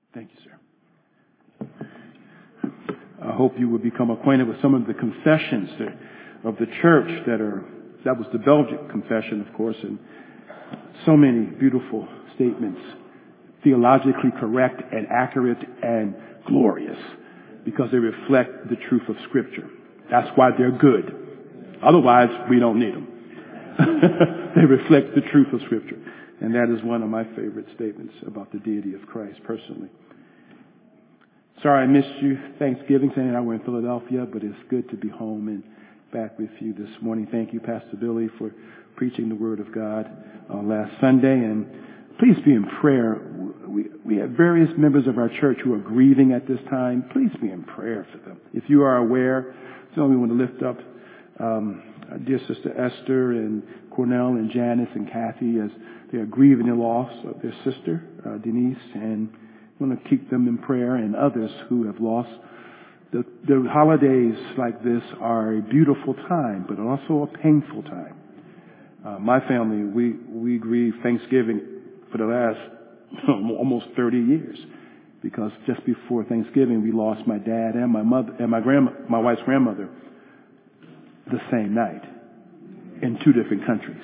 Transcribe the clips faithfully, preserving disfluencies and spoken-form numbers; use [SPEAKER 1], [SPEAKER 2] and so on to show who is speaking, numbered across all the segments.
[SPEAKER 1] Thank you, sir. I hope you will become acquainted with some of the confessions that, of the church that are, that was the Belgic confession, of course, and so many beautiful statements, theologically correct and accurate and glorious, because they reflect the truth of Scripture. That's why they're good. Otherwise, we don't need them. They reflect the truth of Scripture. And that is one of my favorite statements about the deity of Christ, personally. Sorry I missed you Thanksgiving. Sandy and I were in Philadelphia, but it's good to be home and back with you this morning. Thank you, Pastor Billy, for preaching the Word of God uh, last Sunday. And please be in prayer. We, we have various members of our church who are grieving at this time. Please be in prayer for them. If you are aware, so we want to lift up um, our dear Sister Esther and Cornell and Janice and Kathy as they are grieving the loss of their sister, uh, Denise, and we want to keep them in prayer, and others who have lost. The, the holidays like this are a beautiful time, but also a painful time. Uh, my family, we, we grieve Thanksgiving for the last almost thirty years, because just before Thanksgiving we lost my dad and my mother and my grandma, my wife's grandmother, the same night in two different countries.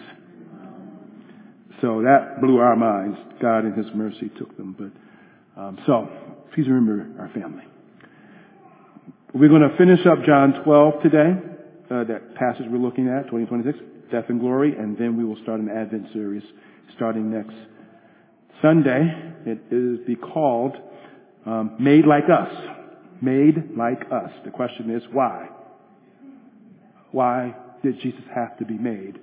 [SPEAKER 1] So that blew our minds. God in His mercy took them. But um, so please remember our family. We're going to finish up John twelve today. Uh, that passage we're looking at, twenty twenty-six, Death and Glory, and then we will start an Advent series starting next Sunday. It is be called um, Made Like Us. Made Like Us. The question is why? Why did Jesus have to be made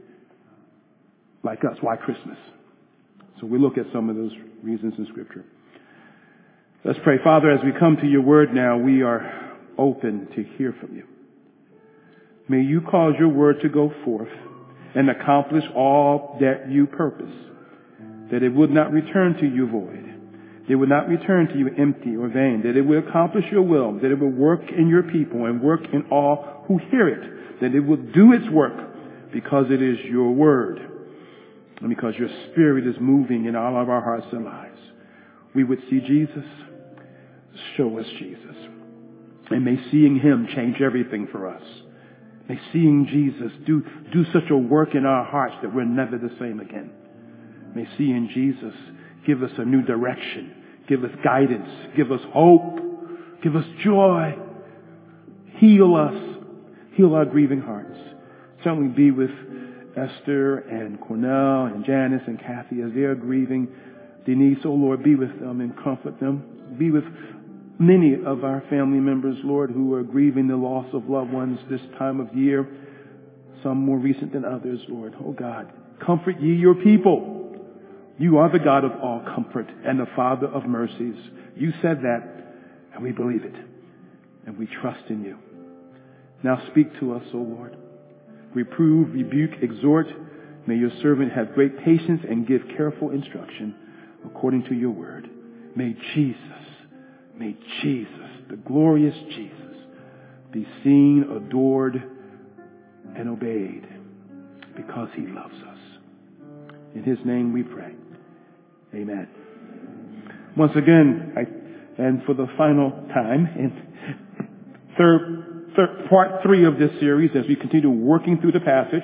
[SPEAKER 1] like us? Why Christmas? So we look at some of those reasons in Scripture. Let's pray. Father, as we come to your word now, we are open to hear from you. May you cause your word to go forth and accomplish all that you purpose, that it would not return to you void. It would not return to you empty or vain, that it would accomplish your will, that it would work in your people and work in all who hear it, that it would do its work because it is your word and because your Spirit is moving in all of our hearts and lives. We would see Jesus. Show us Jesus. And may seeing Him change everything for us. May seeing Jesus do, do such a work in our hearts that we're never the same again. May seeing Jesus give us a new direction, give us guidance, give us hope, give us joy, heal us, heal our grieving hearts. Certainly be with Esther and Cornell and Janice and Kathy as they are grieving Denise. Oh Lord, be with them and comfort them. Be with many of our family members, Lord, who are grieving the loss of loved ones this time of year, some more recent than others, Lord. Oh God, comfort ye your people. You are the God of all comfort and the Father of mercies. You said that, and we believe it, and we trust in you. Now speak to us, O Lord. Reprove, rebuke, exhort. May your servant have great patience and give careful instruction according to your word. May Jesus, may Jesus, the glorious Jesus, be seen, adored, and obeyed because he loves us. In his name we pray. Amen. Once again, I, and for the final time, in third, third, part three of this series, as we continue working through the passage,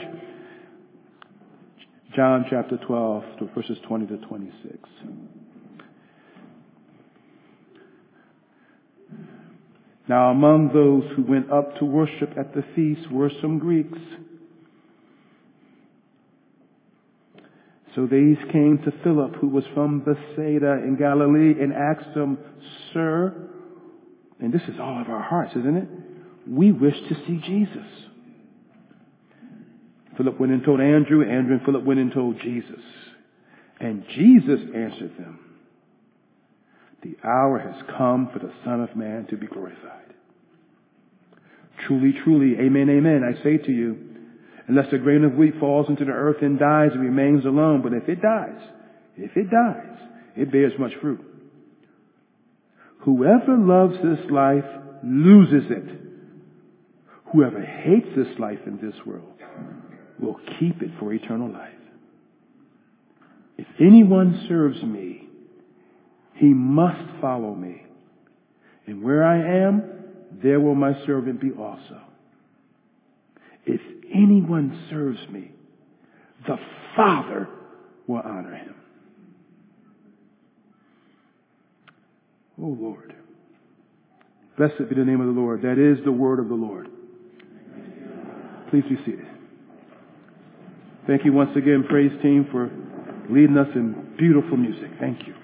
[SPEAKER 1] John chapter twelve, to verses twenty to twenty-six. Now among those who went up to worship at the feast were some Greeks. So these came to Philip, who was from Bethsaida in Galilee, and asked him, Sir, and this is all of our hearts, isn't it? We wish to see Jesus. Philip went and told Andrew. Andrew and Philip went and told Jesus. And Jesus answered them, the hour has come for the Son of Man to be glorified. Truly, truly, amen, amen, I say to you, unless a grain of wheat falls into the earth and dies, it remains alone. But if it dies, if it dies, it bears much fruit. Whoever loves this life loses it. Whoever hates this life in this world will keep it for eternal life. If anyone serves me, He must follow me. And where I am, there will my servant be also. If anyone serves me, the Father will honor him. Oh, Lord. Blessed be the name of the Lord. That is the word of the Lord. Please be seated. Thank you once again, praise team, for leading us in beautiful music. Thank you.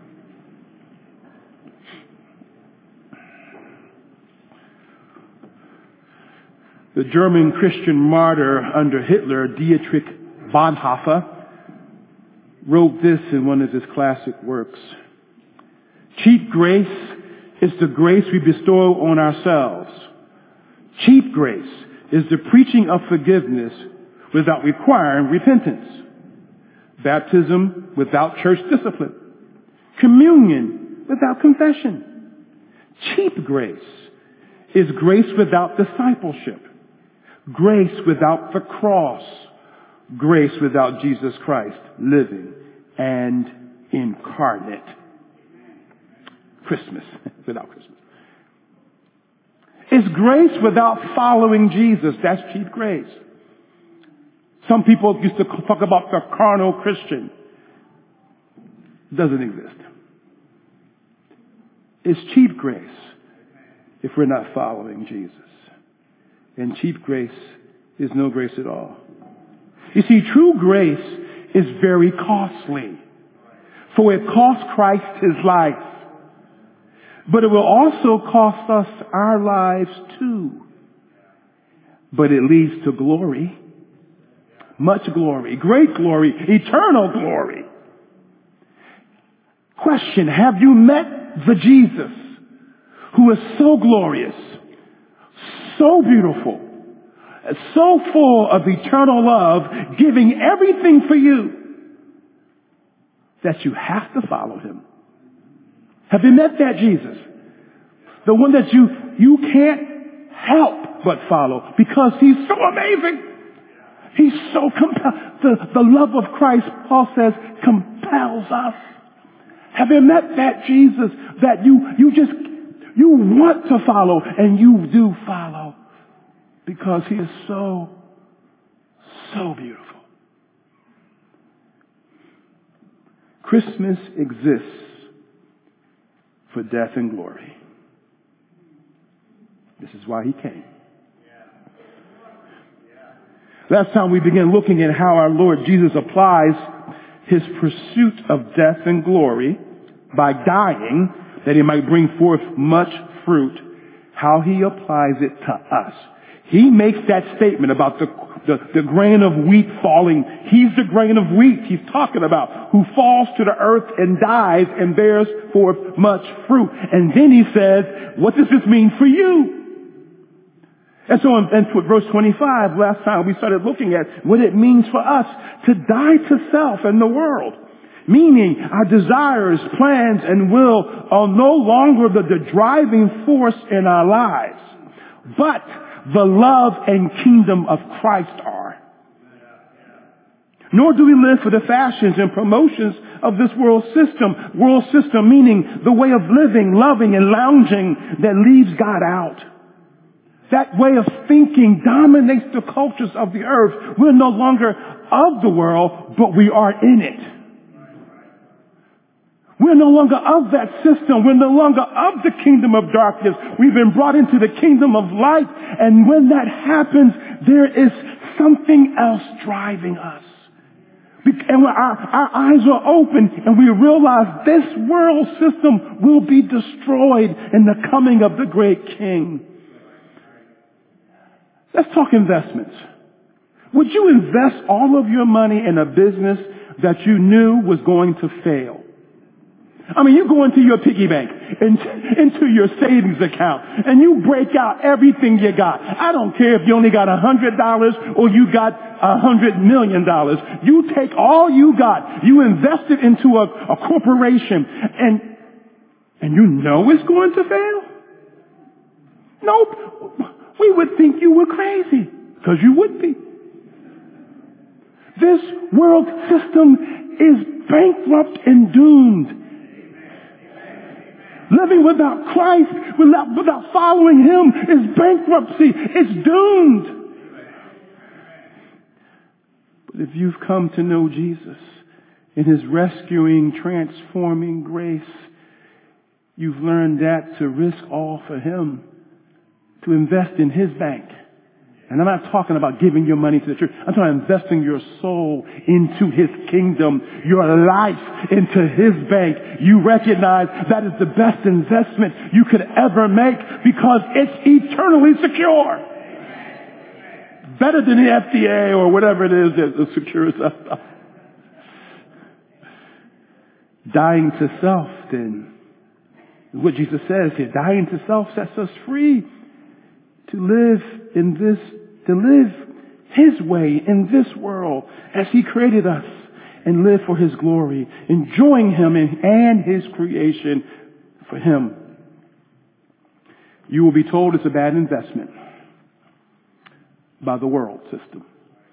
[SPEAKER 1] The German Christian martyr under Hitler, Dietrich Bonhoeffer, wrote this in one of his classic works. Cheap grace is the grace we bestow on ourselves. Cheap grace is the preaching of forgiveness without requiring repentance. Baptism without church discipline. Communion without confession. Cheap grace is grace without discipleship. Grace without the cross. Grace without Jesus Christ living and incarnate. Christmas without Christmas. It's grace without following Jesus. That's cheap grace. Some people used to talk about the carnal Christian. It doesn't exist. It's cheap grace if we're not following Jesus. And cheap grace is no grace at all. You see, true grace is very costly. For it cost Christ his life. But it will also cost us our lives too. But it leads to glory. Much glory. Great glory. Eternal glory. Question, have you met the Jesus who is so glorious, so beautiful, so full of eternal love, giving everything for you that you have to follow him? Have you met that Jesus? The one that you, you can't help but follow because he's so amazing. He's so compelled. The, the love of Christ, Paul says, compels us. Have you met that Jesus that you, you just, you want to follow and you do follow because he is so, so beautiful. Christmas exists for death and glory. This is why he came. Last time we began looking at how our Lord Jesus applies his pursuit of death and glory by dying that he might bring forth much fruit, how he applies it to us. He makes that statement about the, the, the grain of wheat falling. He's the grain of wheat he's talking about, who falls to the earth and dies and bears forth much fruit. And then he says, what does this mean for you? And so in, in verse twenty-five, last time we started looking at what it means for us to die to self and the world. Meaning our desires, plans, and will are no longer the, the driving force in our lives, but the love and kingdom of Christ are. Nor do we live for the fashions and promotions of this world system. World system meaning the way of living, loving, and lounging that leaves God out. That way of thinking dominates the cultures of the earth. We're no longer of the world, but we are in it. We're no longer of that system. We're no longer of the kingdom of darkness. We've been brought into the kingdom of light. And when that happens, there is something else driving us. And our, our eyes are open and we realize this world system will be destroyed in the coming of the great King. Let's talk investments. Would you invest all of your money in a business that you knew was going to fail? I mean, you go into your piggy bank, into, into your savings account, and you break out everything you got. I don't care if you only got a hundred dollars or you got a hundred million dollars. You take all you got, you invest it into a, a corporation, and and you know it's going to fail? Nope. We would think you were crazy, because you would be. This world system is bankrupt and doomed. Living without Christ, without, without following Him, is bankruptcy. It's doomed. But if you've come to know Jesus in His rescuing, transforming grace, you've learned that to risk all for Him, to invest in His bank. And I'm not talking about giving your money to the church. I'm talking about investing your soul into His kingdom, your life into His bank. You recognize that is the best investment you could ever make because it's eternally secure. Better than the F D A or whatever it is that secures us. Dying to self, then, what Jesus says here, dying to self sets us free to live in this, to live His way in this world as He created us and live for His glory, enjoying Him and, and His creation for Him. You will be told it's a bad investment by the world system.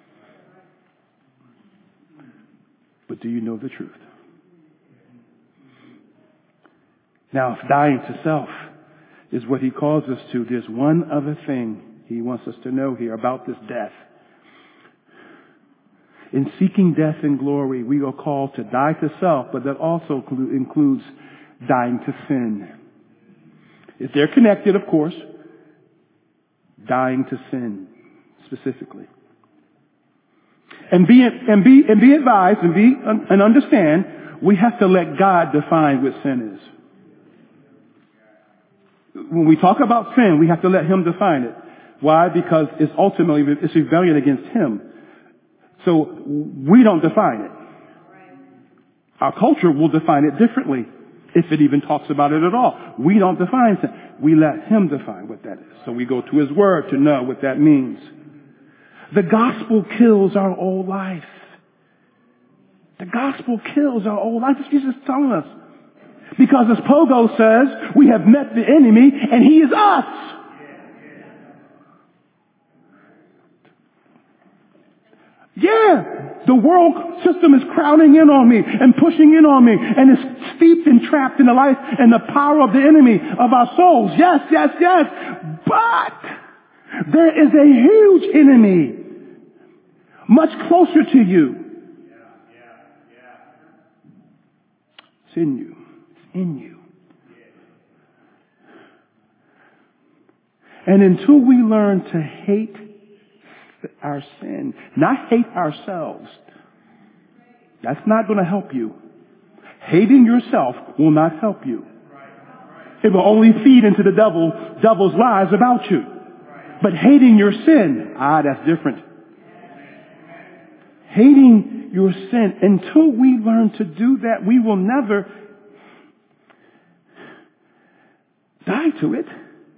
[SPEAKER 1] But do you know the truth? Now, if dying to self is what He calls us to, there's one other thing He wants us to know here about this death. In seeking death and glory, we are called to die to self, but that also includes dying to sin. If they're connected, of course, dying to sin specifically. And be, and be, and be advised and be, and understand, we have to let God define what sin is. When we talk about sin, we have to let Him define it. Why? Because it's ultimately, it's rebellion against Him. So we don't define it. Our culture will define it differently, if it even talks about it at all. We don't define sin. We let Him define what that is. So we go to His Word to know what that means. The gospel kills our old life. The gospel kills our old life. That's Jesus telling us. Because as Pogo says, we have met the enemy and he is us. Yeah, the world system is crowding in on me and pushing in on me and is steeped and trapped in the life and the power of the enemy of our souls. Yes, yes, yes. But there is a huge enemy much closer to you. It's in you. In you. And until we learn to hate our sin, not hate ourselves, that's not going to help you. Hating yourself will not help you. It will only feed into the devil, devil's lies about you. But hating your sin, ah, that's different. Hating your sin, until we learn to do that, we will never die to it.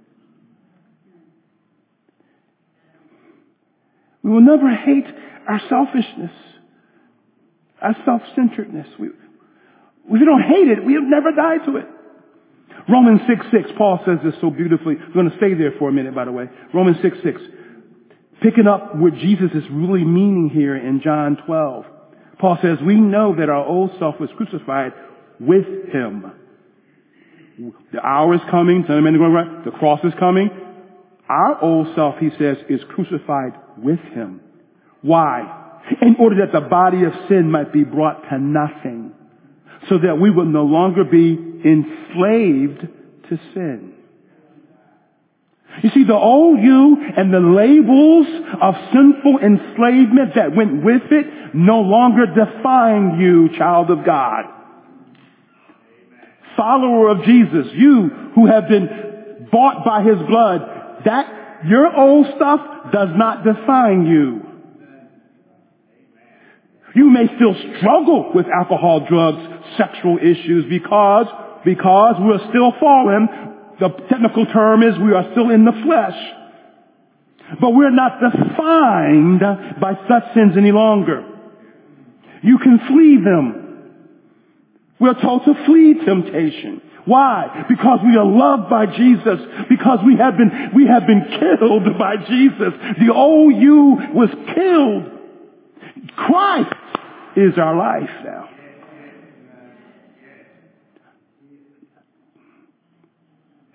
[SPEAKER 1] We will never hate our selfishness, our self-centeredness. We, if we don't hate it, we'll never die to it. Romans six six, Paul says this so beautifully. I'm going to stay there for a minute, by the way. Romans six six. Picking up what Jesus is really meaning here in John twelve. Paul says, we know that our old self was crucified with Him. The hour is coming. The cross is coming. Our old self, he says, is crucified with Him. Why? In order that the body of sin might be brought to nothing, so that we will no longer be enslaved to sin. You see, the old you and the labels of sinful enslavement that went with it no longer define you, child of God. Follower of Jesus, you who have been bought by His blood, that your old stuff does not define you. You may still struggle with alcohol, drugs, sexual issues because, because we're still fallen. The technical term is we are still in the flesh. But we're not defined by such sins any longer. You can flee them. We're told to flee temptation. Why? Because we are loved by Jesus. Because we have been, we have been killed by Jesus. The old you was killed. Christ is our life now.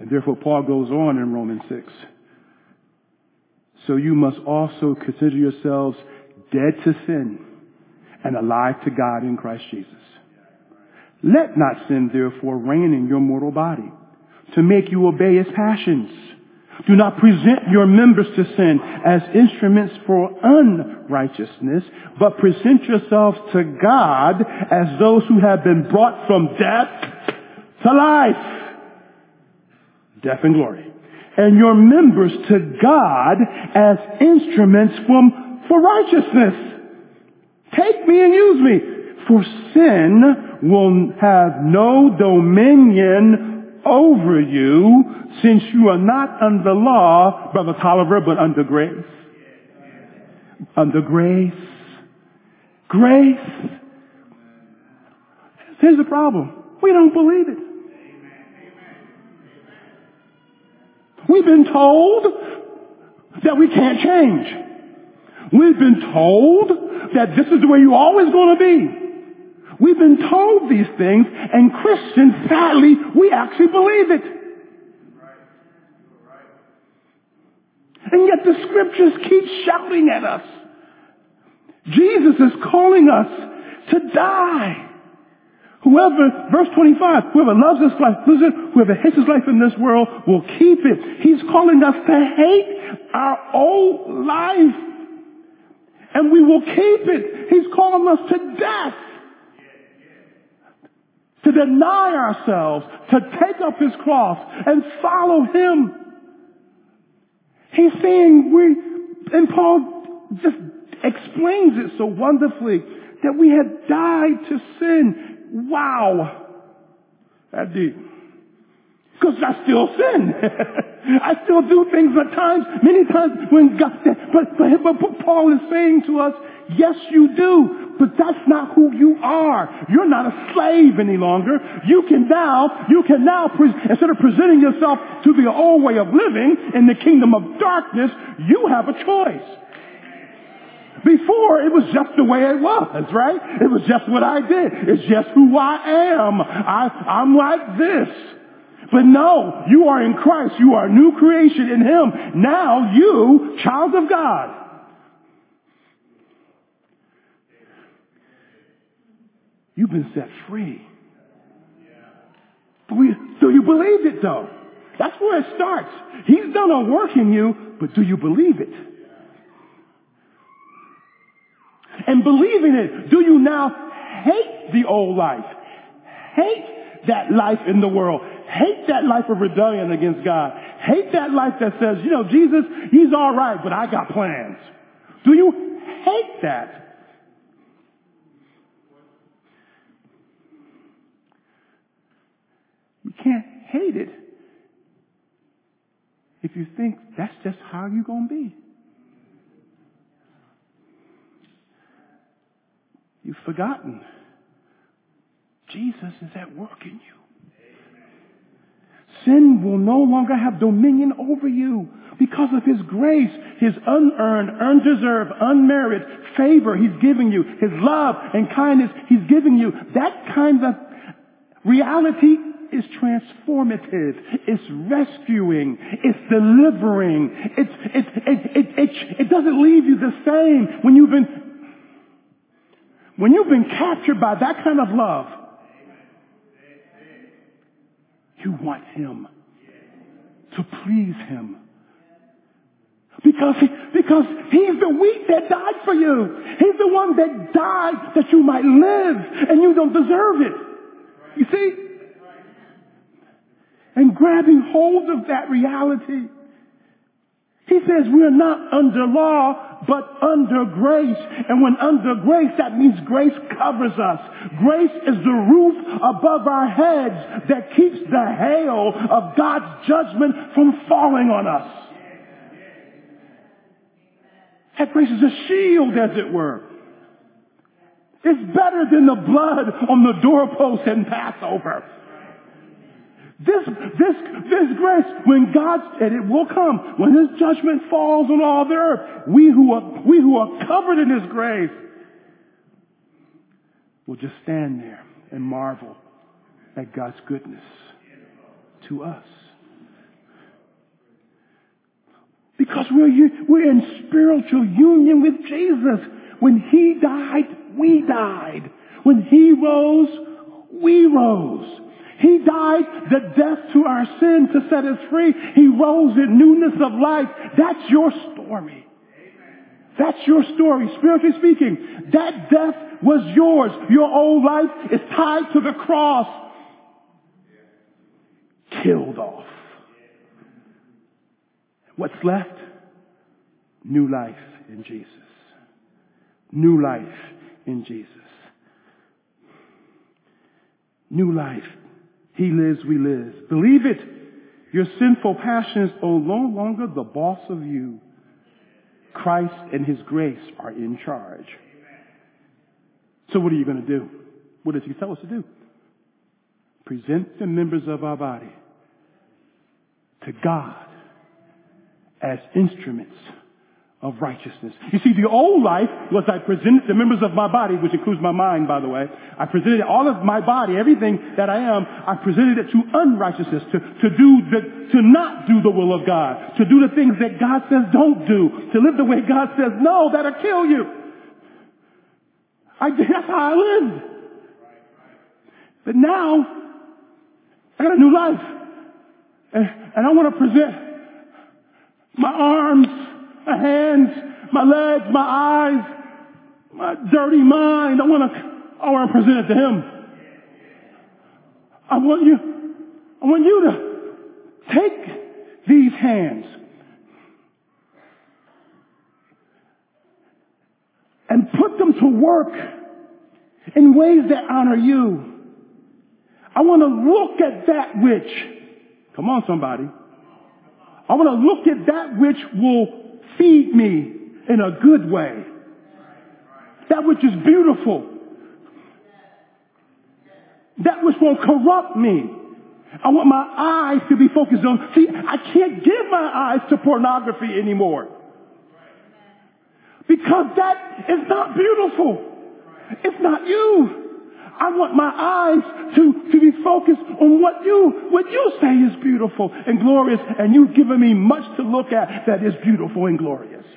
[SPEAKER 1] And therefore, Paul goes on in Romans six. So you must also consider yourselves dead to sin and alive to God in Christ Jesus. Let not sin, therefore, reign in your mortal body to make you obey its passions. Do not present your members to sin as instruments for unrighteousness, but present yourselves to God as those who have been brought from death to life. Death and glory. And your members to God as instruments from, for righteousness. Take me and use me. For sin will have no dominion over you, since you are not under law, Brother Tolliver, but under grace. Under grace. Grace. Here's the problem. We don't believe it. We've been told that we can't change. We've been told that this is the way you're always going to be. We've been told these things, and Christians, sadly, we actually believe it. And yet the scriptures keep shouting at us. Jesus is calling us to die. Whoever, verse twenty-five, whoever loves his life, listen, whoever hates his life in this world will keep it. He's calling us to hate our old life. And we will keep it. He's calling us to death. To deny ourselves, to take up his cross and follow him. He's saying we, and Paul just explains it so wonderfully, that we had died to sin. Wow. That's deep. Because I still sin. I still do things at times, many times when God, but, but, but Paul is saying to us, yes, you do, but that's not who you are. You're not a slave any longer. You can now, you can now, instead of presenting yourself to the old way of living in the kingdom of darkness, you have a choice. Before, it was just the way it was, right? It was just what I did. It's just who I am. I, I'm like this. But no, you are in Christ. You are a new creation in him. Now you, child of God. You've been set free. But we, do you believe it though? That's where it starts. He's done a work in you, but do you believe it? And believing it, do you now hate the old life? Hate that life in the world. Hate that life of rebellion against God. Hate that life that says, you know, Jesus, he's all right, but I got plans. Do you hate that? You can't hate it if you think that's just how you're going to be. You've forgotten. Jesus is at work in you. Sin will no longer have dominion over you because of his grace, his unearned, undeserved, unmerited favor he's giving you, his love and kindness he's giving you. That kind of reality is transformative. It's rescuing. It's delivering. It's, it's, it, it, it, it doesn't leave you the same when you've been When you've been captured by that kind of love. You want him to please him. Because, he, because he's the wheat that died for you. He's the one that died that you might live, and you don't deserve it. You see? And grabbing hold of that reality. He says we are not under law, but under grace. And when under grace, that means grace covers us. Grace is the roof above our heads that keeps the hail of God's judgment from falling on us. That grace is a shield, as it were. It's better than the blood on the doorpost in Passover. This, this, this grace, when God, and it will come, when his judgment falls on all the earth, we who are, we who are covered in his grace will just stand there and marvel at God's goodness to us. Because we're, we're in spiritual union with Jesus. When he died, we died. When he rose, we rose. He died the death to our sin to set us free. He rose in newness of life. That's your story. That's your story. Spiritually speaking, that death was yours. Your old life is tied to the cross. Killed off. What's left? New life in Jesus. New life in Jesus. New life. He lives, we live. Believe it. Your sinful passions are no longer the boss of you. Christ and his grace are in charge. So what are you going to do? What does he tell us to do? Present the members of our body to God as instruments of righteousness. You see, the old life was I presented the members of my body, which includes my mind, by the way. I presented all of my body, everything that I am, I presented it to unrighteousness, to, to do the, to not do the will of God, to do the things that God says don't do, to live the way God says no, that'll kill you. I, that's how I lived. But now, I got a new life. And, and I want to present my arms, my hands, my legs, my eyes, my dirty mind. I want to, I want to present it to him. I want you, I want you to take these hands and put them to work in ways that honor you. I want to look at that which, come on somebody, I want to look at that which will feed me in a good way. That which is beautiful. That which won't corrupt me. I want my eyes to be focused on, see, I can't give my eyes to pornography anymore. Because that is not beautiful. It's not you. I want my eyes to, to be focused on what you, what you say is beautiful and glorious, and you've given me much to look at that is beautiful and glorious.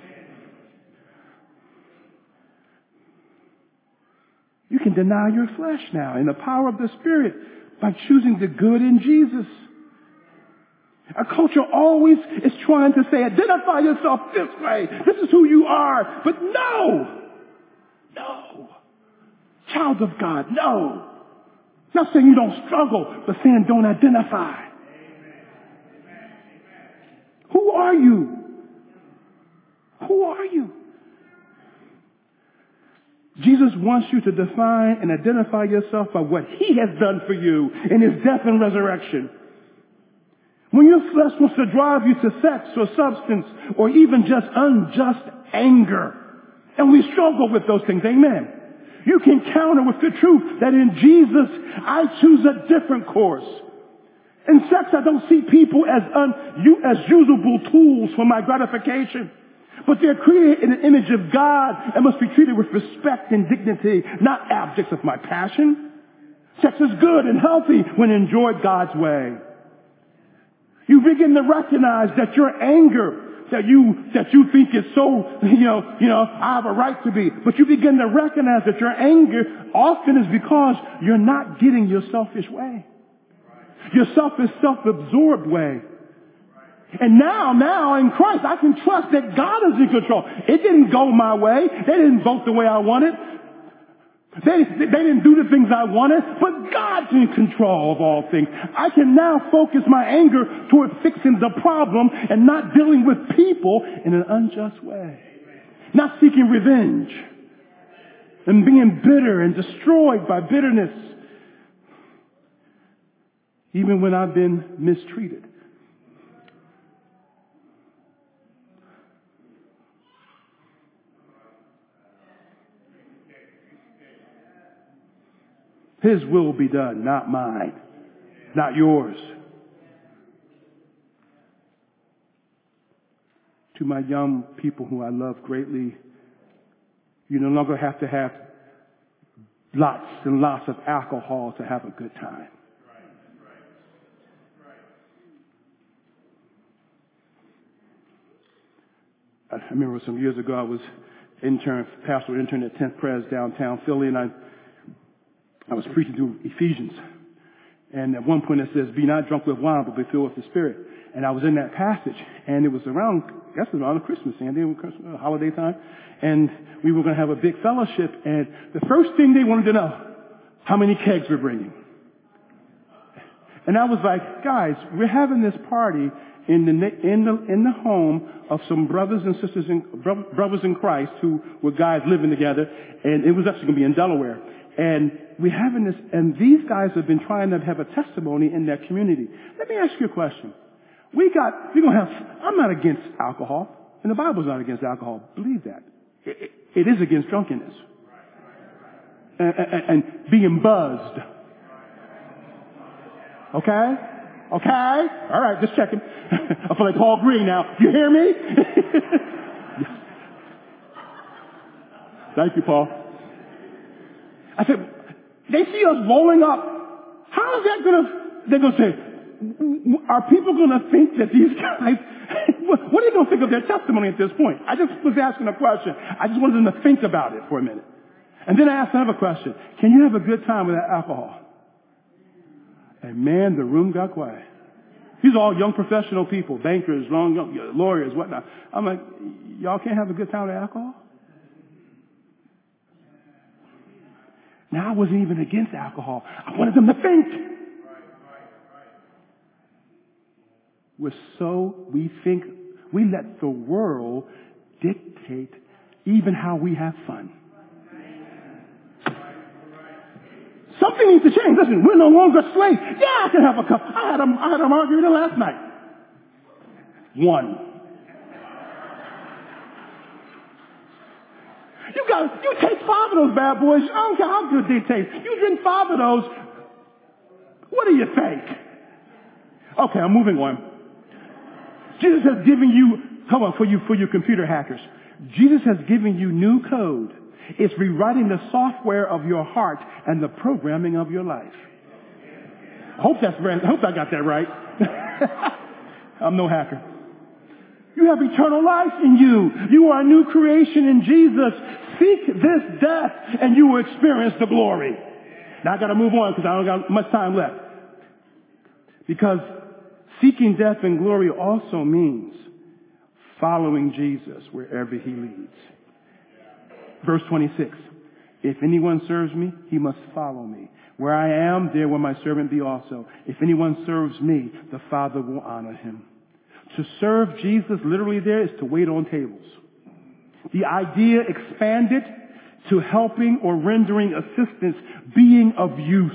[SPEAKER 1] You can deny your flesh now in the power of the Spirit by choosing the good in Jesus. Our culture always is trying to say, identify yourself this way. This is who you are. But no! No! Child of God, no. Not saying you don't struggle, but saying don't identify. Who are you? Who are you? Jesus wants you to define and identify yourself by what he has done for you in his death and resurrection. When your flesh wants to drive you to sex or substance or even just unjust anger, and we struggle with those things, amen. You can counter with the truth that in Jesus, I choose a different course. In sex, I don't see people as, un, as usable tools for my gratification. But they're created in the image of God and must be treated with respect and dignity, not objects of my passion. Sex is good and healthy when enjoyed God's way. You begin to recognize that your anger that you, that you think is so, you know, you know, I have a right to be. But you begin to recognize that your anger often is because you're not getting your selfish way. Your selfish, self-absorbed way. And now, now in Christ, I can trust that God is in control. It didn't go my way. They didn't vote the way I wanted. They, they didn't do the things I wanted, but God's in control of all things. I can now focus my anger toward fixing the problem and not dealing with people in an unjust way. Not seeking revenge and being bitter and destroyed by bitterness, even when I've been mistreated. His will be done, not mine, not yours. To my young people who I love greatly, you no longer have to have lots and lots of alcohol to have a good time. I remember some years ago I was intern, pastoral intern at tenth Pres downtown Philly, and I I was preaching through Ephesians. And at one point it says, be not drunk with wine, but be filled with the Spirit. And I was in that passage, and it was around, I guess it was around Christmas, Sandy, Christmas, holiday time. And we were going to have a big fellowship, and the first thing they wanted to know, how many kegs we're bringing. And I was like, guys, we're having this party in the in the in the home of some brothers and sisters in brothers in Christ who were guys living together, and it was actually going to be in Delaware. And we're having this, and these guys have been trying to have a testimony in their community. Let me ask you a question. We got, we're going to have, I'm not against alcohol, and the Bible's not against alcohol. Believe that. It, it, it is against drunkenness. And, and, and being buzzed. Okay? Okay? All right, just checking. I feel like Paul Green now. You hear me? Yes. Thank you, Paul. I said, they see us rolling up. How is that going to, they're going to say, are people going to think that these guys, what are they going to think of their testimony at this point? I just was asking a question. I just wanted them to think about it for a minute. And then I asked another question. Can you have a good time without alcohol? And man, the room got quiet. These are all young professional people, bankers, long, young, lawyers, whatnot. I'm like, y'all can't have a good time with alcohol? Now, I wasn't even against alcohol. I wanted them to think. We're so, we think, we let the world dictate even how we have fun. Something needs to change. Listen, we're no longer slaves. Yeah, I can have a cup. I had a, I had a margarita last night. One. You got, you take five of those bad boys. I don't care how good they taste. You drink five of those. What do you think? Okay, I'm moving on. Jesus has given you, come on, for you, for you computer hackers. Jesus has given you new code. It's rewriting the software of your heart and the programming of your life. I hope that's right. I hope I got that right. I'm no hacker. You have eternal life in you. You are a new creation in Jesus. Seek this death and you will experience the glory. Now I got to move on because I don't got much time left. Because seeking death and glory also means following Jesus wherever he leads. Verse twenty-six. If anyone serves me, he must follow me. Where I am, there will my servant be also. If anyone serves me, the Father will honor him. To serve Jesus literally there is to wait on tables. The idea expanded to helping or rendering assistance, being of use.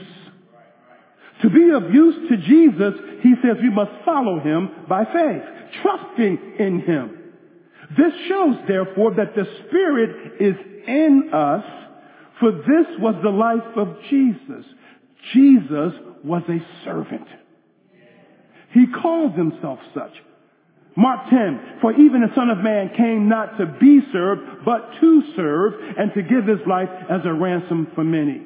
[SPEAKER 1] To be of use to Jesus, he says we must follow him by faith, trusting in him. This shows, therefore, that the Spirit is in us, for this was the life of Jesus. Jesus was a servant. He called himself such. Mark ten, for even the Son of Man came not to be served, but to serve and to give his life as a ransom for many.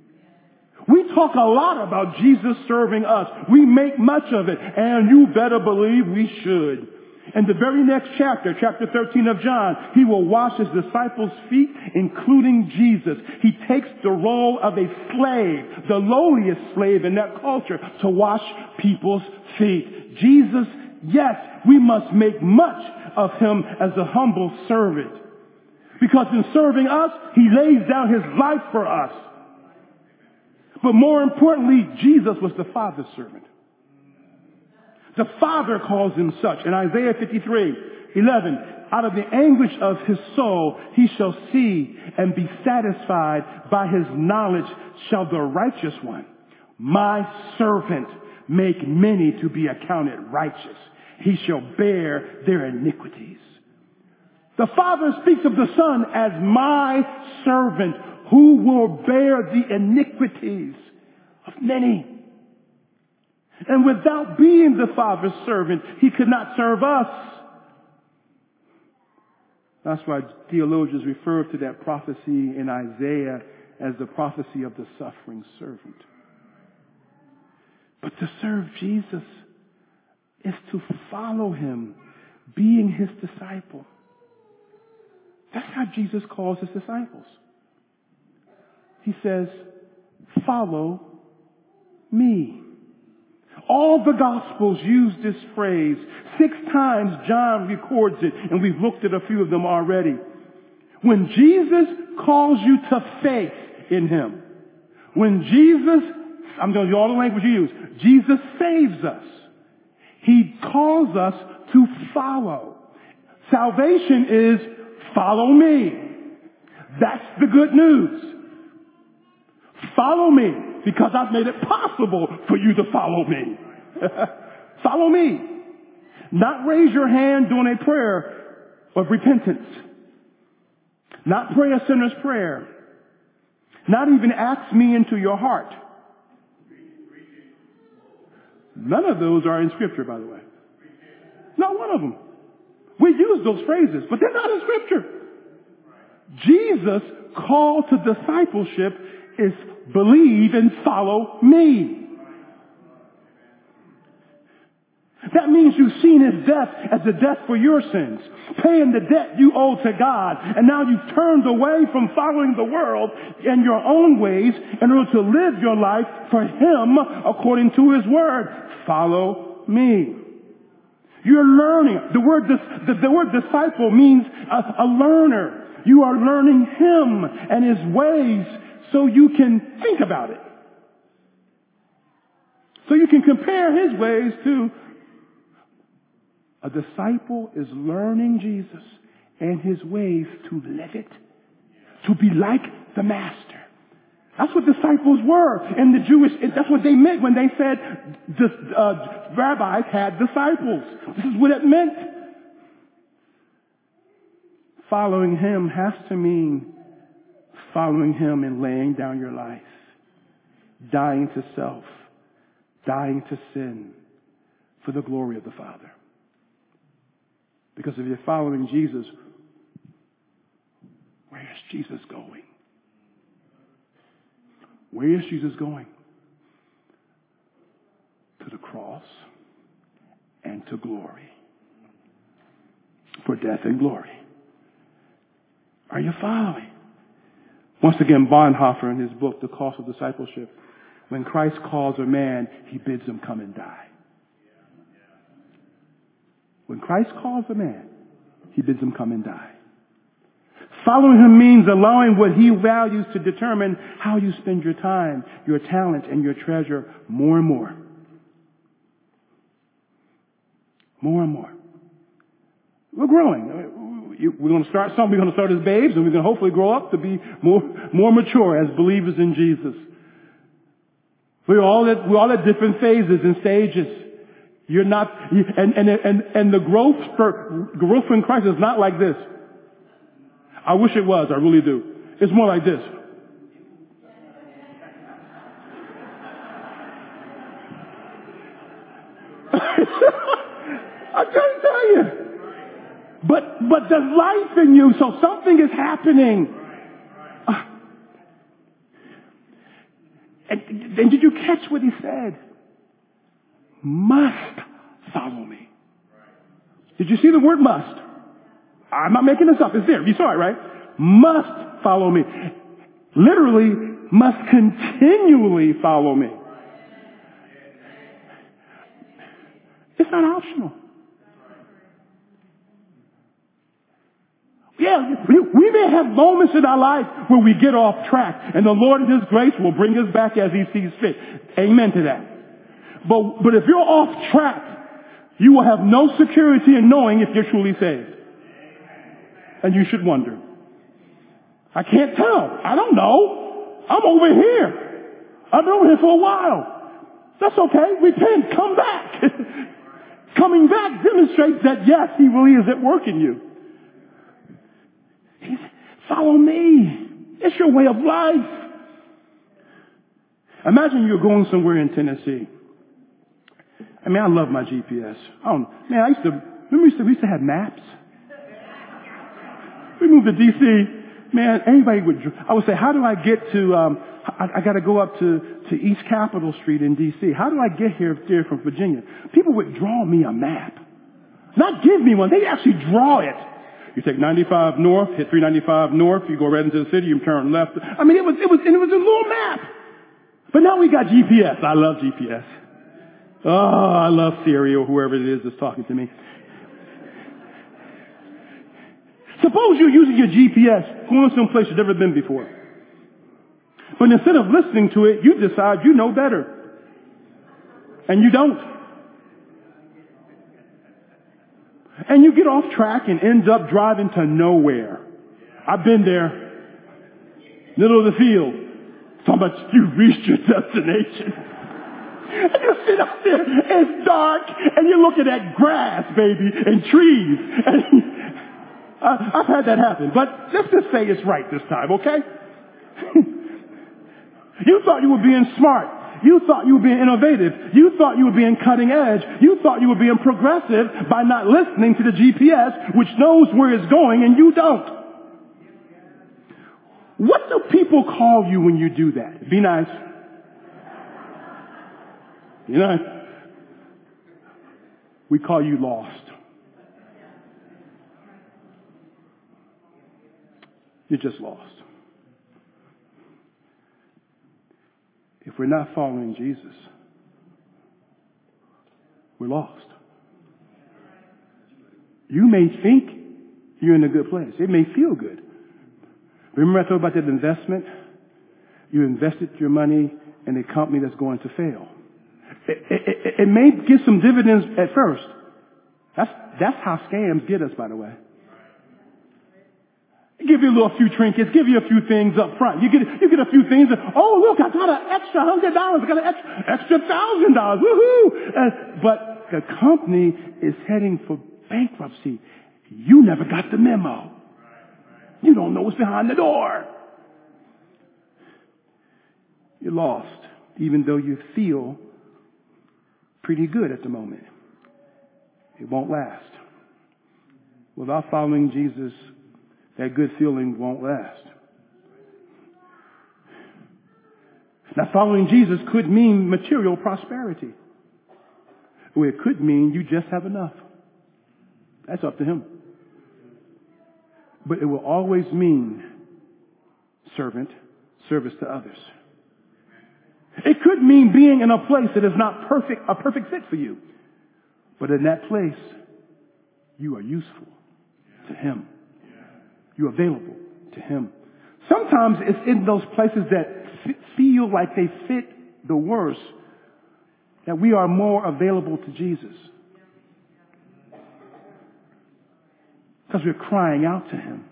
[SPEAKER 1] We talk a lot about Jesus serving us. We make much of it, and you better believe we should. In the very next chapter, chapter thirteen of John, he will wash his disciples' feet, including Jesus. He takes the role of a slave, the lowliest slave in that culture, to wash people's feet. Jesus, yes, we must make much of him as a humble servant. Because in serving us, he lays down his life for us. But more importantly, Jesus was the Father's servant. The Father calls him such. In Isaiah fifty-three, eleven, out of the anguish of his soul, he shall see and be satisfied. By his knowledge shall the righteous one, my servant, make many to be accounted righteous. He shall bear their iniquities. The Father speaks of the Son as my servant who will bear the iniquities of many. And without being the Father's servant, he could not serve us. That's why theologians refer to that prophecy in Isaiah as the prophecy of the suffering servant. But to serve Jesus is to follow him, being his disciple. That's how Jesus calls his disciples. He says, follow me. All the Gospels use this phrase. Six times John records it, and we've looked at a few of them already. When Jesus calls you to faith in him, when Jesus, I'm going to use all the language you use, Jesus saves us. He calls us to follow. Salvation is follow me. That's the good news. Follow me because I've made it possible for you to follow me. Follow me. Not raise your hand during a prayer of repentance. Not pray a sinner's prayer. Not even ask me into your heart. None of those are in Scripture, by the way. Not one of them. We use those phrases, but they're not in Scripture. Jesus' call to discipleship is believe and follow me. That means you've seen his death as a death for your sins, paying the debt you owe to God, and now you've turned away from following the world in your own ways in order to live your life for him according to his word. Follow me. You're learning. The word, the, the word disciple means a, a learner. You are learning him and his ways so you can think about it. So you can compare his ways to a disciple is learning Jesus and his ways to live it, to be like the master. That's what disciples were. And the Jewish, that's what they meant when they said the uh, rabbis had disciples. This is what it meant. Following him has to mean following him and laying down your life, dying to self, dying to sin for the glory of the Father. Because if you're following Jesus, where is Jesus going? Where is Jesus going? To the cross and to glory. For death and glory. Are you following? Once again, Bonhoeffer in his book, The Cost of Discipleship, when Christ calls a man, he bids him come and die. When Christ calls a man, he bids him come and die. Following him means allowing what he values to determine how you spend your time, your talent, and your treasure more and more. More and more. We're growing. We're going to start something. We're going to start as babes, and we're going to hopefully grow up to be more, more mature as believers in Jesus. We're all at, we're all at different phases and stages. You're not, and, and, and, and the growth for, growth in Christ is not like this. I wish it was. I really do. It's more like this. I can't tell you. But, but there's life in you, so something is happening. Uh, and, and did you catch what he said? Must follow me. Did you see the word must? I'm not making this up. It's there. You saw it, right? Must follow me. Literally, must continually follow me. It's not optional. Yeah, we, we may have moments in our life where we get off track, and the Lord in his grace will bring us back as he sees fit. Amen to that. But, but if you're off track, you will have no security in knowing if you're truly saved. And you should wonder. I can't tell. I don't know. I'm over here. I've been over here for a while. That's okay. Repent. Come back. Coming back demonstrates that, yes, he really is at work in you. He's, follow me. It's your way of life. Imagine you're going somewhere in Tennessee. I mean, I love my G P S. I don't, man, I used to, remember we used to, we used to have maps? We moved to D C, man, anybody would, I would say, how do I get to, um, I, I gotta go up to, to East Capitol Street in D C. How do I get here, here from Virginia? People would draw me a map. Not give me one, they actually draw it. You take ninety-five north, hit three ninety-five north, you go right into the city, you turn left. I mean, it was, it was, and it was a little map. But now we got G P S. I love G P S. Oh, I love Siri or whoever it is that's talking to me. Suppose you're using your G P S going someplace you've never been before. But instead of listening to it, you decide you know better. And you don't. And you get off track and end up driving to nowhere. I've been there. Middle of the field. Talking about you reached your destination. And you sit out there, it's dark, and you're looking at grass, baby, and trees. And I, I've had that happen. But let's just say it's right this time, okay? You thought you were being smart. You thought you were being innovative. You thought you were being cutting edge. You thought you were being progressive by not listening to the G P S, which knows where it's going, and you don't. What do people call you when you do that? Be nice. Be nice. We call you lost. You're just lost. If we're not following Jesus, we're lost. You may think you're in a good place. It may feel good. Remember I told you about that investment? You invested your money in a company that's going to fail. It, it, it, it may give some dividends at first. That's, that's how scams get us, by the way. Give you a little few trinkets, give you a few things up front. You get, you get a few things. That, oh, look, I got an extra hundred dollars. I got an extra, extra thousand dollars. Woohoo! Uh, but the company is heading for bankruptcy. You never got the memo. You don't know what's behind the door. You're lost, even though you feel pretty good at the moment. It won't last. Without following Jesus, that good feeling won't last. Now, following Jesus could mean material prosperity. Or it could mean you just have enough. That's up to him. But it will always mean servant, service to others. It could mean being in a place that is not perfect, a perfect fit for you. But in that place, you are useful to him. You're available to him. Sometimes it's in those places that f- feel like they fit the worst that we are more available to Jesus. Because we're crying out to him.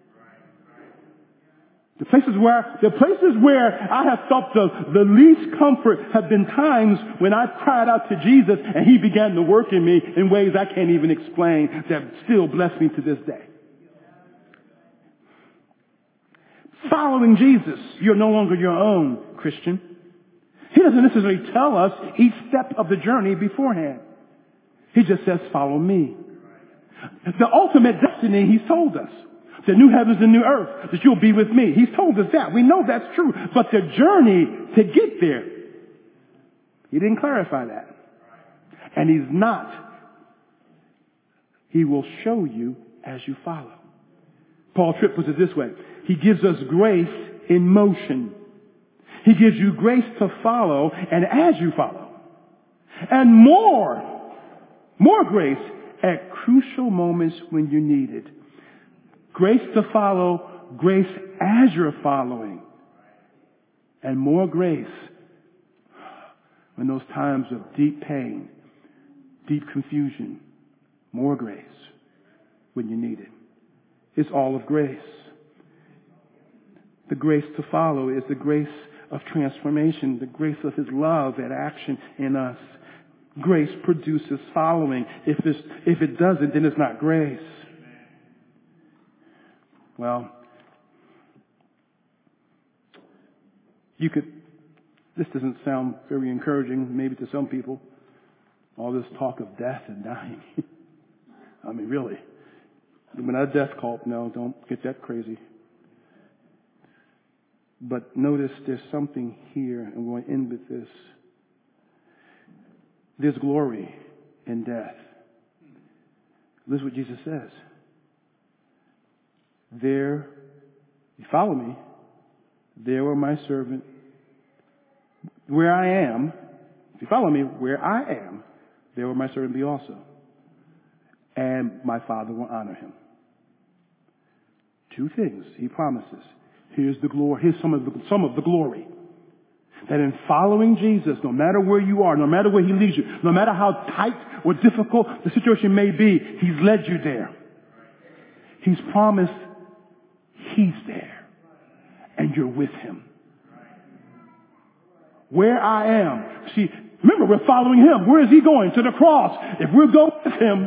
[SPEAKER 1] The places where, the places where I have felt the, the least comfort have been times when I've cried out to Jesus and he began to work in me in ways I can't even explain that still bless me to this day. Following Jesus, you're no longer your own, Christian. He doesn't necessarily tell us each step of the journey beforehand. He just says, follow me. The ultimate destiny, he's told us. The new heavens and new earth, that you'll be with me. He's told us that. We know that's true. But the journey to get there, he didn't clarify that. And he's not. He will show you as you follow. Paul Tripp puts it this way. He gives us grace in motion. He gives you grace to follow and as you follow. And more, more grace at crucial moments when you need it. Grace to follow, grace as you're following. And more grace when those times of deep pain, deep confusion. More grace when you need it. It's all of grace. The grace to follow is the grace of transformation, the grace of his love at action in us. Grace produces following. If it's, if it doesn't, then it's not grace. Well, you could, this doesn't sound very encouraging maybe to some people. All this talk of death and dying. I mean, really. We're not a death cult. No, don't get that crazy. But notice there's something here. I'm going to end with this. There's glory in death. This is what Jesus says. there, you follow me, there where my servant, where I am, if you follow me, where I am, there will my servant be also. And my Father will honor him. Two things he promises. Here's the glory, here's some of the, some of the glory. That in following Jesus, no matter where you are, no matter where he leads you, no matter how tight or difficult the situation may be, he's led you there. He's promised he's there. And you're with him. Where I am. See, remember, we're following him. Where is he going? To the cross. If we're going with him,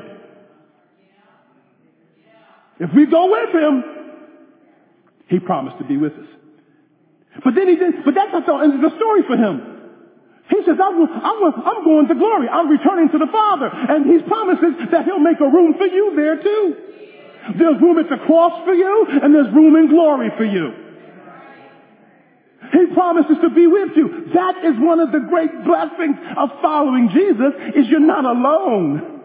[SPEAKER 1] if we go with him, he promised to be with us. But then he did, but that's not the end of the story for him. He says, I'm, I'm, I'm going to glory. I'm returning to the Father. And he promises that he'll make a room for you there too. There's room at the cross for you, and there's room in glory for you. He promises to be with you. That is one of the great blessings of following Jesus, is you're not alone.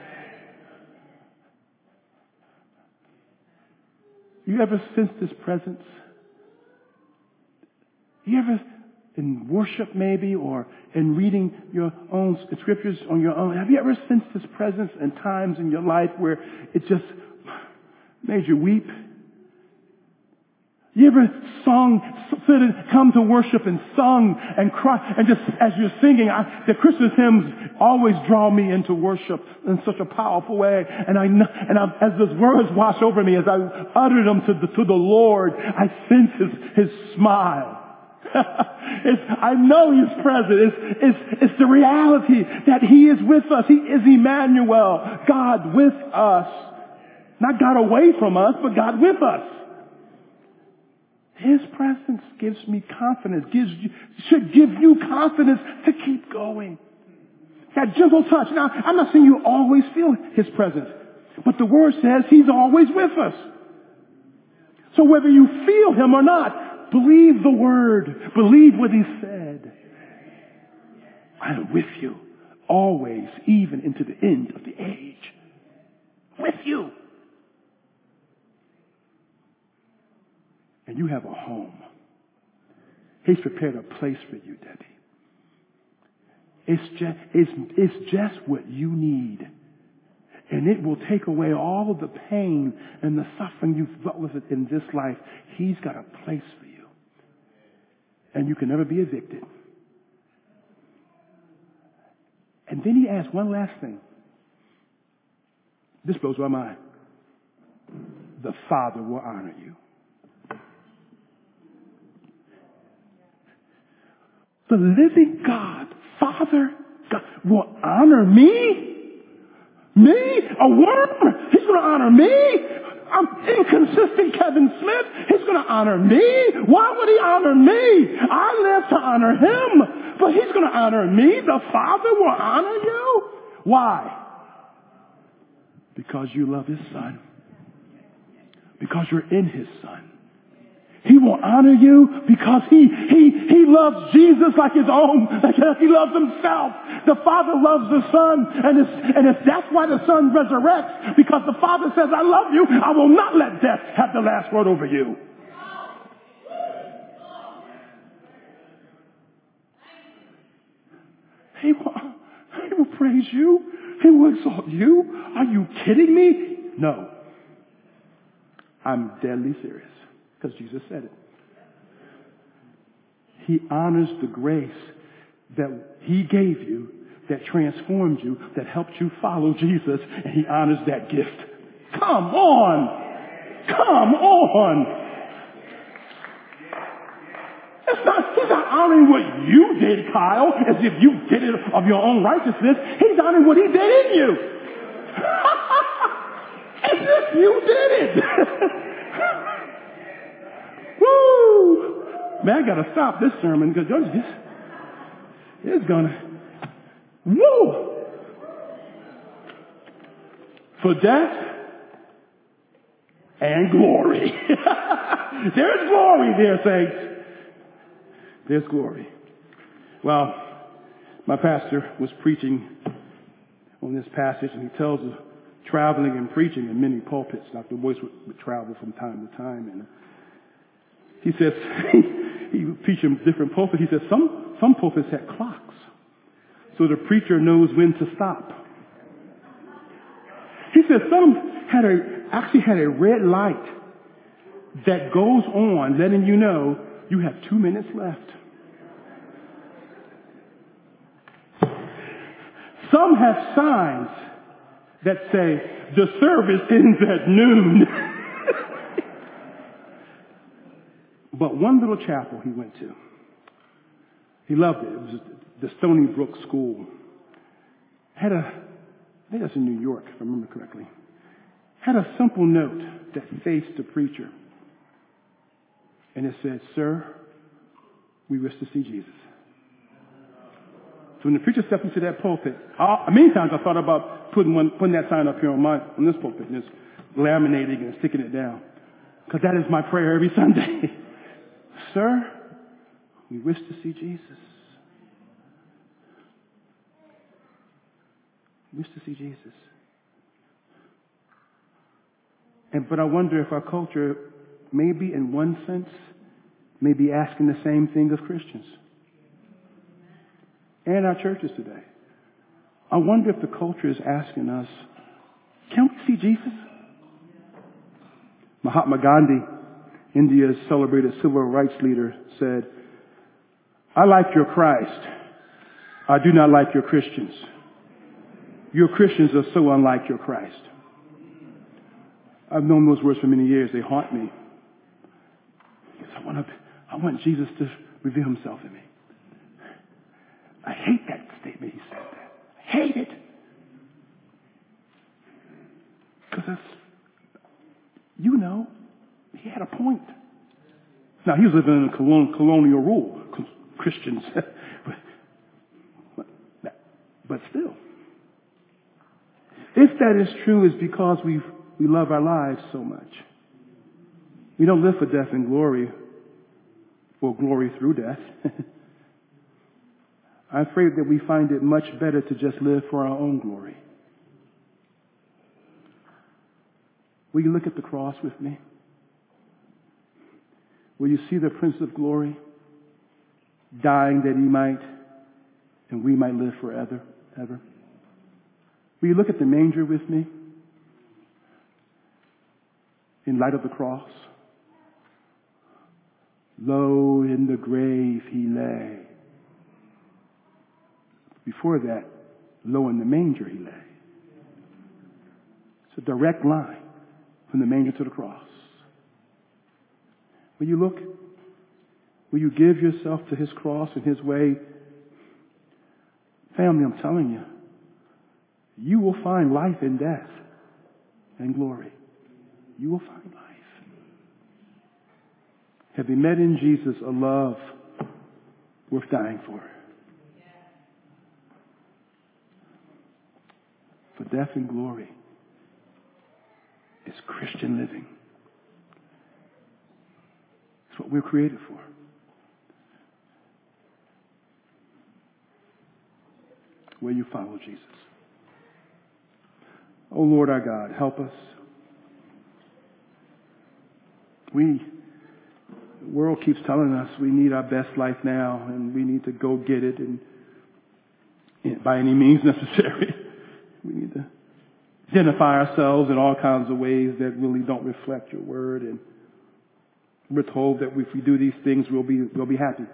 [SPEAKER 1] You ever sense his presence? You ever, in worship maybe, or in reading your own scriptures on your own, have you ever sensed his presence in times in your life where it just made you weep? You ever sung, sit and come to worship and sung and cry, and just as you're singing, I, the Christmas hymns always draw me into worship in such a powerful way. And I, know, and I, as those words wash over me, as I utter them to the, to the Lord, I sense his, his smile. it's, I know he's present. It's, it's, it's the reality that he is with us. He is Emmanuel, God with us. Not God away from us, but God with us. His presence gives me confidence, gives you, should give you confidence to keep going. That gentle touch. Now, I'm not saying you always feel his presence, but the word says he's always with us. So whether you feel him or not, believe the word. Believe what he said. I am with you always, even into the end of the age. With you. And you have a home. He's prepared a place for you, Debbie. It's just, it's, it's just what you need. And it will take away all of the pain and the suffering you've dealt with in this life. He's got a place for you. And you can never be evicted. And then he asks one last thing. This blows my mind. The Father will honor you. The living God, Father, God, will honor me? Me? A worm? He's going to honor me? I'm inconsistent Kevin Smith. He's going to honor me? Why would he honor me? I live to honor him. But he's going to honor me? The Father will honor you? Why? Because you love his Son. Because you're in his Son. He will honor you because he, he, he loves Jesus like his own, like he loves himself. The Father loves the Son, and it's, and it's, that's why the Son resurrects, because the Father says, I love you. I will not let death have the last word over you. He will, he will praise you. He will exalt you. Are you kidding me? No. I'm deadly serious. Because Jesus said it. He honors the grace that he gave you, that transformed you, that helped you follow Jesus, and he honors that gift. Come on! Come on! It's not, he's not honoring what you did, Kyle, as if you did it of your own righteousness. He's honoring what he did in you. As if you did it. Woo! Man, I gotta stop this sermon because this it's gonna woo for death and glory. There's glory there, saints. There's glory. Well, my pastor was preaching on this passage, and he tells a traveling and preaching in many pulpits. Doctor Boyce would, would travel from time to time, and he says he would preach in different pulpits. He says some some pulpits had clocks, so the preacher knows when to stop. He says some had a actually had a red light that goes on, letting you know you have two minutes left. Some have signs that say the service ends at noon. But one little chapel he went to, he loved it. It was the Stony Brook School. Had a, I think that's in New York, if I remember correctly. Had a simple note that faced the preacher. And it said, "Sir, we wish to see Jesus." So when the preacher stepped into that pulpit, I, many times I thought about putting one, putting that sign up here on my, on this pulpit and just laminating and sticking it down. Because that is my prayer every Sunday. "Sir, we wish to see Jesus. We wish to see Jesus." And, but I wonder if our culture, maybe in one sense, may be asking the same thing of Christians and our churches today. I wonder if the culture is asking us, can we see Jesus? Mahatma Gandhi, India's celebrated civil rights leader, said, "I like your Christ. I do not like your Christians. Your Christians are so unlike your Christ." I've known those words for many years. They haunt me. Because I want to, I want Jesus to reveal himself in me. I hate that statement he said that. I hate it. Because it's, you know, he had a point. Now, he was living in a colon, colonial rule, Christians. but, but still. If that is true, it's because we we love our lives so much. We don't live for death and glory, or glory through death. I'm afraid that we find it much better to just live for our own glory. Will you look at the cross with me? Will you see the Prince of Glory dying that he might and we might live forever, ever? Will you look at the manger with me in light of the cross? Lo, in the grave he lay. Before that, lo, in the manger he lay. It's a direct line from the manger to the cross. Will you look? Will you give yourself to his cross and his way? Family, I'm telling you, you will find life in death and glory. You will find life. Have you met in Jesus a love worth dying for? For death and glory is Christian living. It's what we're created for. Will you follow Jesus? Oh Lord our God, help us. We, the world keeps telling us we need our best life now and we need to go get it and, and by any means necessary. We need to identify ourselves in all kinds of ways that really don't reflect your word, and we're told that if we do these things, we'll be we'll be happy.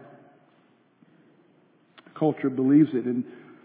[SPEAKER 1] Culture believes it, and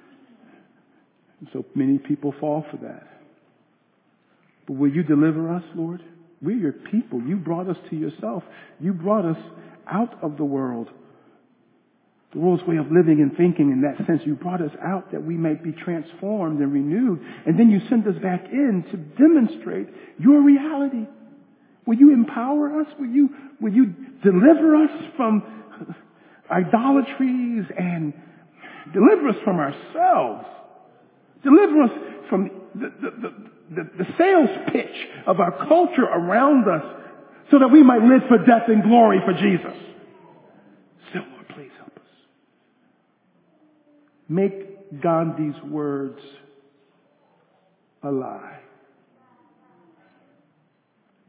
[SPEAKER 1] so many people fall for that. But will you deliver us, Lord? We're your people. You brought us to yourself. You brought us out of the world. The world's way of living and thinking in that sense. You brought us out that we might be transformed and renewed. And then you sent us back in to demonstrate your reality. Will you empower us? Will you, will you deliver us from idolatries and deliver us from ourselves? Deliver us from the, the, the, the, the sales pitch of our culture around us so that we might live for death and glory for Jesus. So, Lord, please help us. Make Gandhi's words a lie.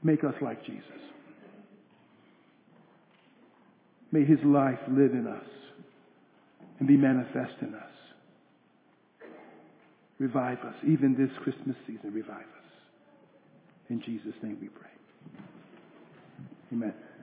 [SPEAKER 1] Make us like Jesus. May his life live in us and be manifest in us. Revive us. Even this Christmas season, revive us. In Jesus' name we pray. Amen.